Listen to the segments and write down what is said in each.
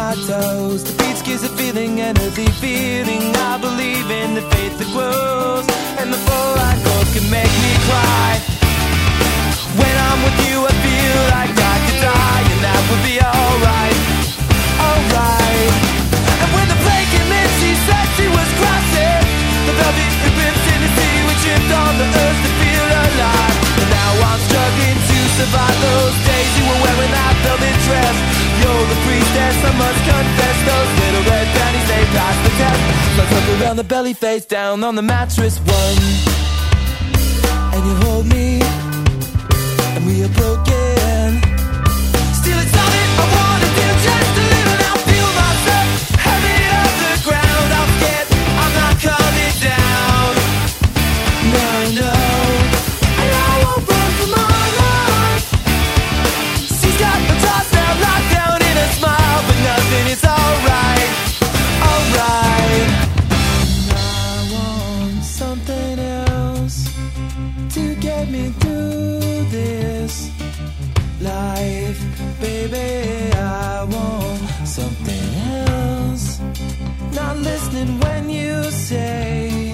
my toes. The beach gives a feeling, an earthly feeling. I believe in the faith that grows, and the full light goals can make me cry. When I'm with you I feel like I could die, and that would be alright, alright. And when the plane came in she said she was crossing the velvet ribbons in the sea. We tripped on the earth to feel alive, and now I'm struggling to survive those days you were wearing that velvet dress. You're the priestess, I must confess. Those little red panties, they passed the test. So I flip around the belly, face down on the mattress. One, and you hold me, and we are broken. Still it's all that I wanna do, just to live and I'll feel myself heavy off the ground. I'm scared I'm not coming down. No, no, and I won't run from my life. She's got the toss now locked down in a smile, but nothing is alright, alright. And I want something else to get me through this life, baby. I want something else. Not listening when you say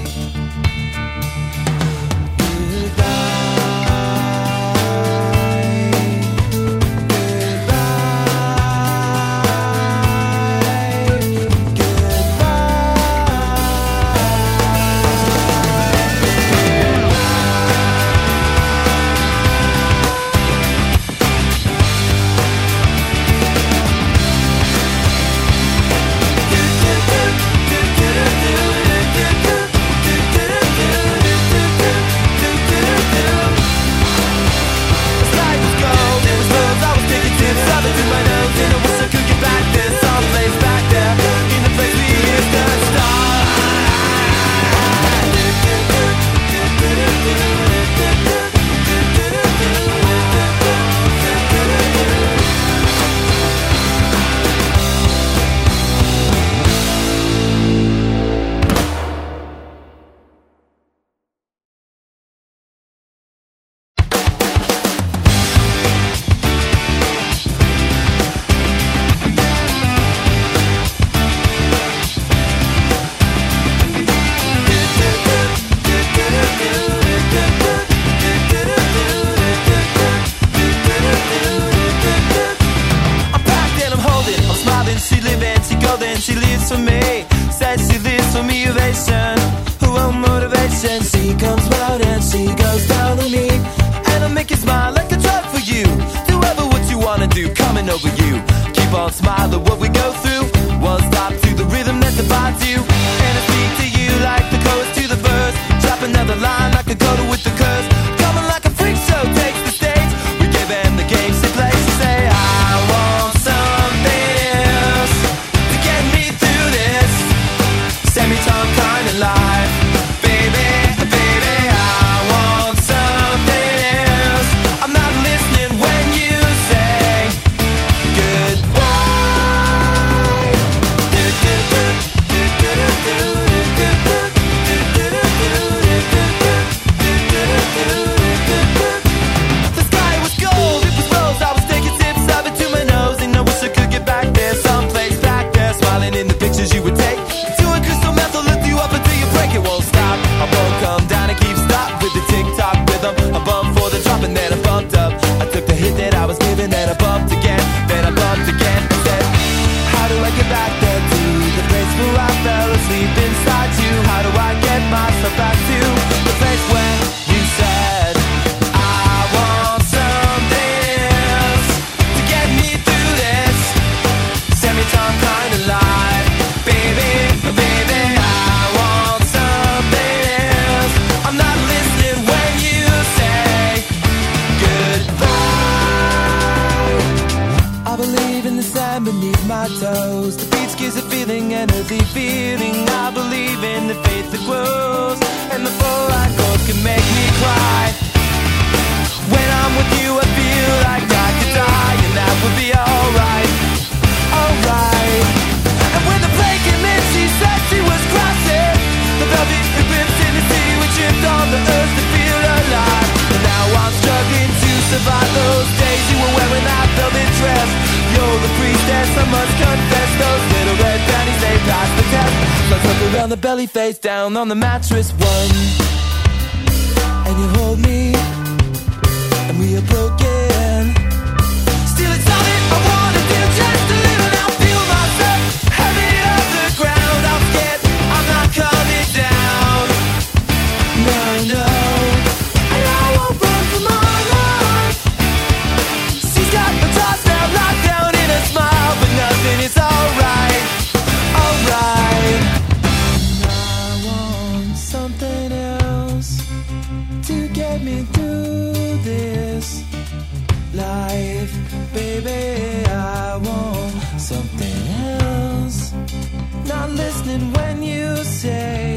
survive those days you were wearing that velvet dress. you're the priestess, I must confess. Those little red panties, they pass the test. Let's look around the belly, face down on the mattress. One, and you hold me, and we are broken. Still it's all that I wanna do, just to live and I'll feel myself heavy off the ground. I'm scared, I'm not coming down. No, no, and I won't run from my life. She's got the toss now locked down in a smile, but nothing is alright, alright. I want something else to get me through this life, baby. I want something else. Not listening when you say